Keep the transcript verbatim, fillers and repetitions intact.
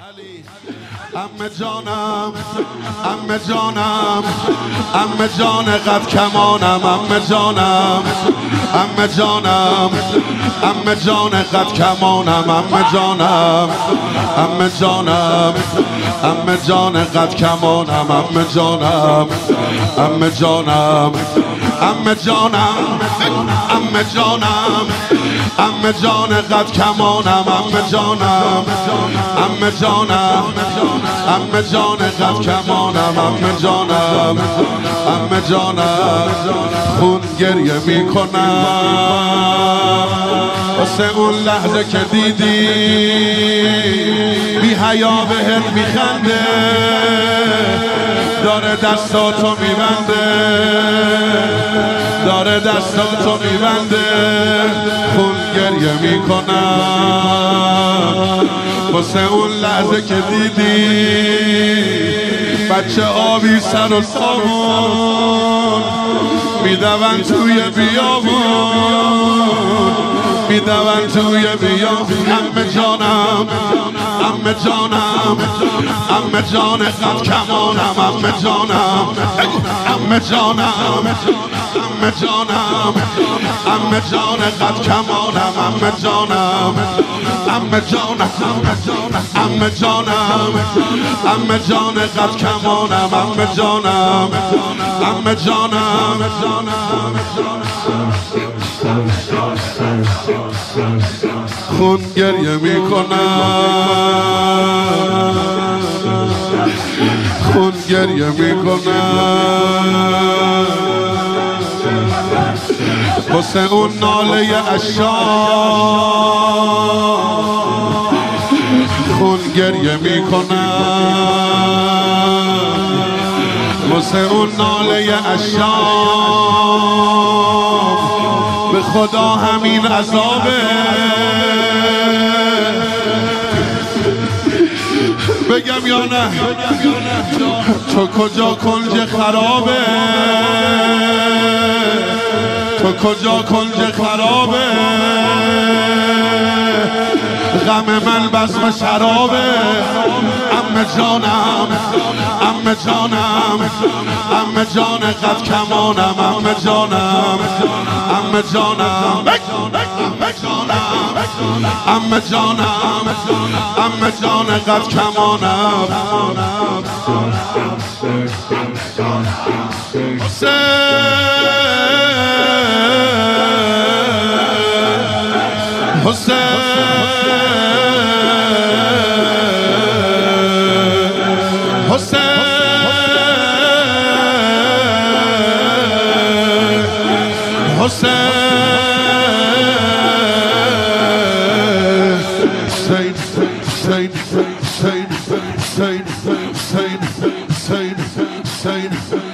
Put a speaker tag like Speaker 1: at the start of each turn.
Speaker 1: عمه جانم عمه جانم عمه جان قد کمانم عمه جانم عمه جانم عمه جان قد کمانم عمه جانم عمه جانم عمه جان قد کمانم عمه جانم عمه جانم عمه جانم عمه جانم عمه جان قد کمانم عمه جانم عمه جانم عمه جان قد کمانم عمه جانم عمه جانم خون گریه میکنم واسه اون لحظه که دیدی بی حیا بهت میخنده داره دستاتو میبنده داره دستاتو میبنده خون گریه میکنم واسه اون لحظه که دیدی بچه آبی سر و سامون میدون توی بیابون میدون توی بیابون عمه جانم عمه جانم عمه جان قد کمانم عمه جانم عمه جانم عمه جانم عمه جان قد کمانم عمه جانم عمه جانم عمه جانم عمه جان قد کمانم عمه جانم عمه جانم خون گریه میکنم خون گریه میکنم واسه اون ناله عشاق خون گریه میکنم واسه اون ناله عشاق به خدا همین عذابه بگم یا نه تو کجا کنج خرابه تو کجا کنج خرابه غم من بزم شرابه عمه جانم عمه جانم عمه جان قد کمانم عمه جانم عمه جانم عمه جانم عمه جان قد کمانم حسین حسین حسین حسین حسین حسین حسین حسین حسین حسین